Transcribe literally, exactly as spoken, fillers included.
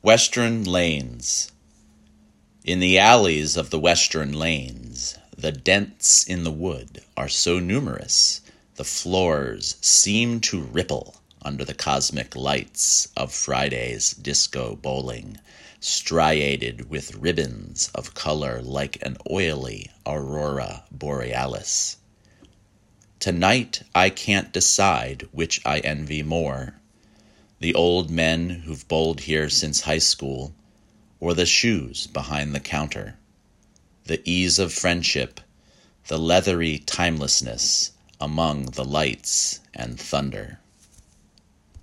Western Lanes. In the alleys of the western lanes, the dents in the wood are so numerous, the floors seem to ripple under the cosmic lights of Friday's disco bowling, striated with ribbons of color like an oily aurora borealis. Tonight I can't decide which I envy more, the old men who've bowled here since high school, or the shoes behind the counter, the ease of friendship, the leathery timelessness among the lights and thunder.